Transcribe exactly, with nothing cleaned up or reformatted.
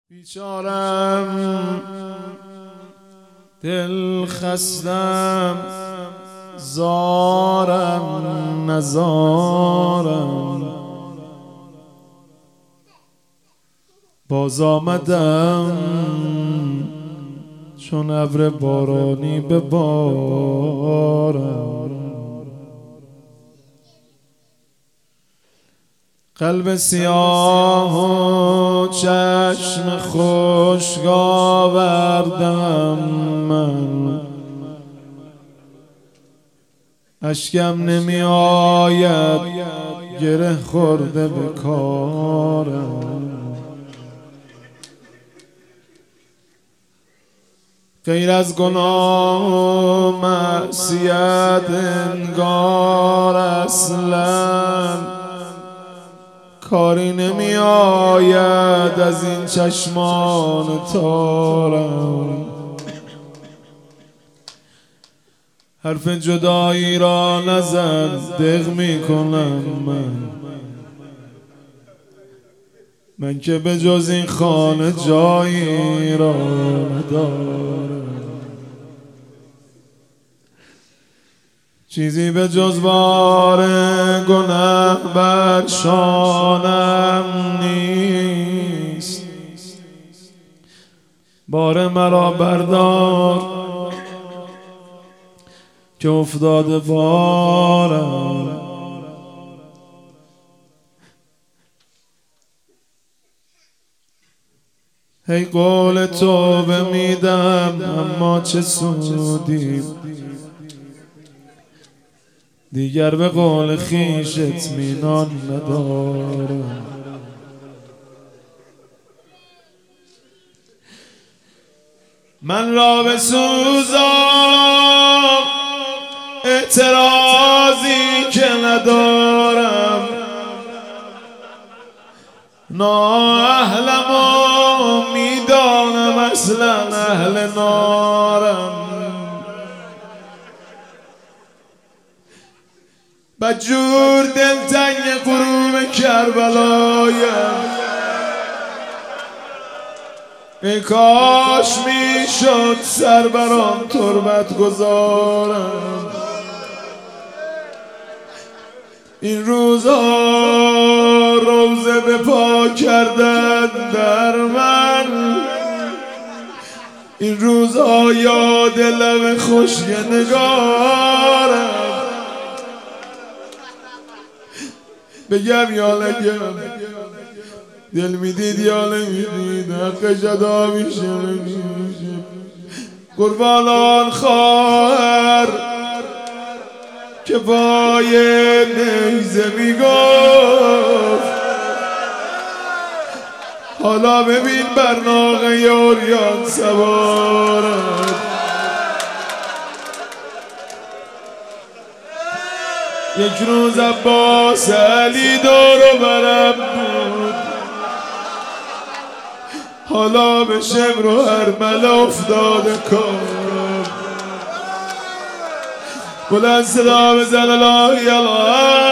بیچارم دل خستم زارم نزارم باز آمدم چون ابر بارانی به بارم قلب سیاه و چشم خشک آوردم من اشکم نمی آید گره خورده به کارم غیر از گناه و معصیت انگار اصلا کاری نمی آید از این چشمان تارم حرف جدایی را نزن دق می کنم من من که به جز این خانه جایی را ندارم چیزی به جز بار گناه بر شانم نیست بار مرا بردار که افتاده بارم هی قول توبه میدم اما چه سودی دیگر به قول خویش اطمینان ندارم من را بسوزان اعتراضی که ندارم نااهلم و میدانم اصلا اهل نارم بجور دلتنگ غروب کربلایم ای کاش می شد سر برام تربت گذارم این روزا روزه به پا کردن در من این روزا یاد لب خشک نگارم بگم یا نگم دل میدید یا نمیدید حق جدا میشه نمیشه قربان آن خواهر که پای نیزه میگفت حالا ببین بر ناقه اوریان سوارم یک روز عباس علی دور و برم بود حالا به شمر و هرمل افتاده کارم بلند صدا بزن لا اله الا الله